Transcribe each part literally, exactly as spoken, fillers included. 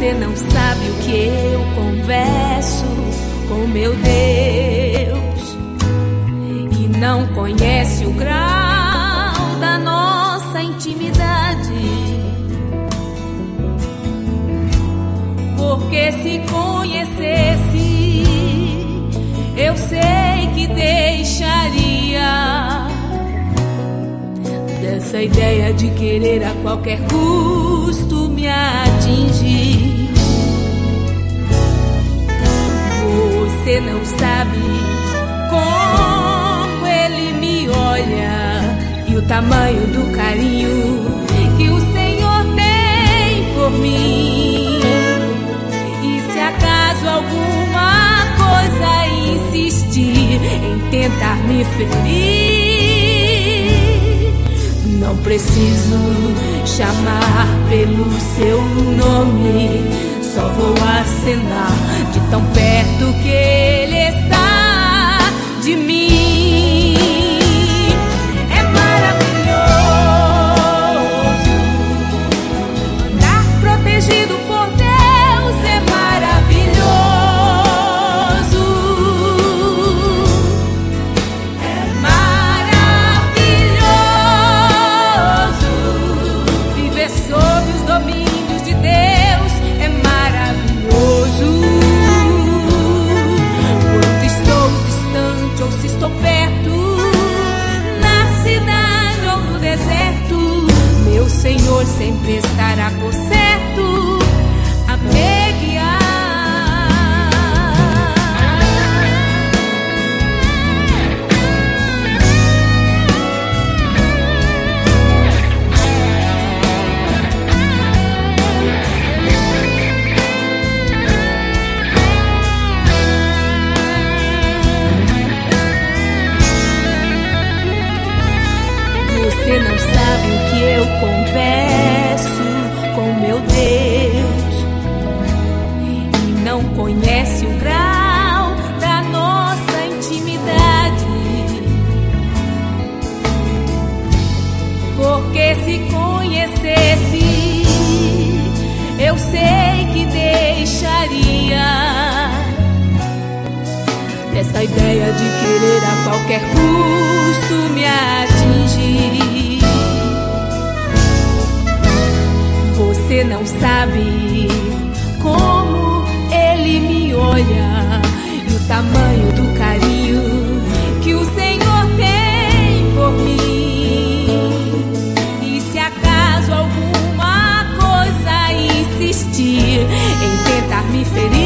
Você não sabe o que eu converso com meu Deus e não conhece o grau da nossa intimidade. Porque se conhecesse, eu sei que deixaria dessa ideia de querer a qualquer custo me atingir. Você não sabe como ele me olha e o tamanho do carinho que o Senhor tem por mim. E se acaso alguma coisa insistir em tentar me ferir, não preciso chamar pelo seu nome, só vou acenar de tão perto que ele está de mim. É maravilhoso andar protegido por Deus, é maravilhoso. É maravilhoso viver sob os domínios de Deus, é maravilhoso. Quando estou distante ou se estou perto, na cidade ou no deserto, meu Senhor sempre estará por certo a me guiar. Você não sabe o que eu converso com meu Deus e não conhece o grau da nossa intimidade. Porque se conhecesse, eu sei que deixaria dessa ideia de querer a qualquer custo me atingir. Você não sabe como ele me olha e o tamanho do carinho que o Senhor tem por mim. E se acaso alguma coisa insistir em tentar me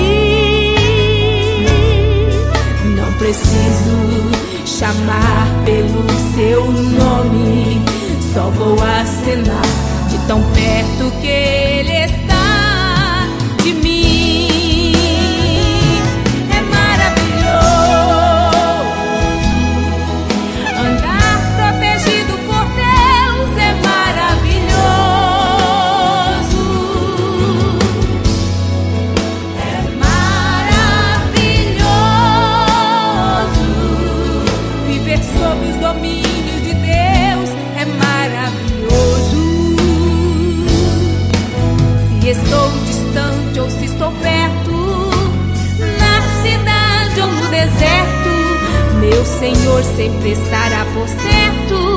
ferir, não preciso chamar pelo seu nome, só vou acenar de tão perto que ele está de mim. É maravilhoso andar protegido por Deus, é maravilhoso. É maravilhoso viver sob os domínios de Deus, é maravilhoso. Se estou distante ou se estou perto, na cidade ou no deserto, meu Senhor sempre estará por certo